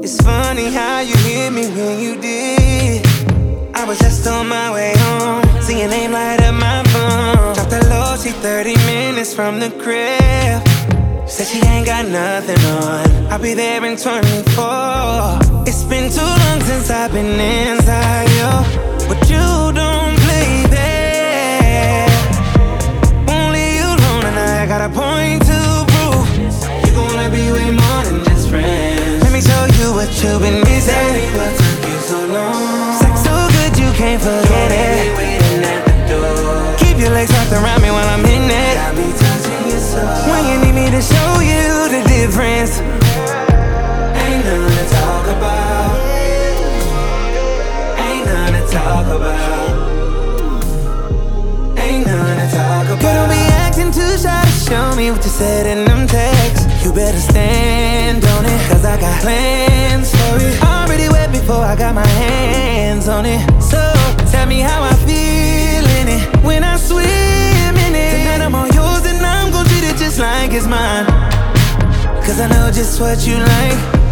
It's funny how you hit me when you did. I was just on my way home, see your name light up my phone. Dropped the low, she 30 minutes from the crib. Said she ain't got nothing on, I'll be there in 24. It's been too long since I've been inside you, but you don't play there. Only you alone and I got a point to prove. You gonna be way more than just friends. Let me show you what you've been missing. Tell me what took you so long. Sex so good you can't forget it. Waiting at the door. Keep your legs wrapped around me while I'm in it. Got me touching your soul. When you need me to show you the difference, ain't nothing to talk about. Ain't nothing to talk about. Ain't nothing to talk about. Girl, don't be acting too shy to show me what you said in them texts. You better stand on it, cause I got plans for it. Already wet before I got my hands on it. So tell me how I feel in it when I swim in it. Tonight I'm all yours and I'm gon' treat it just like it's mine, cause I know just what you like.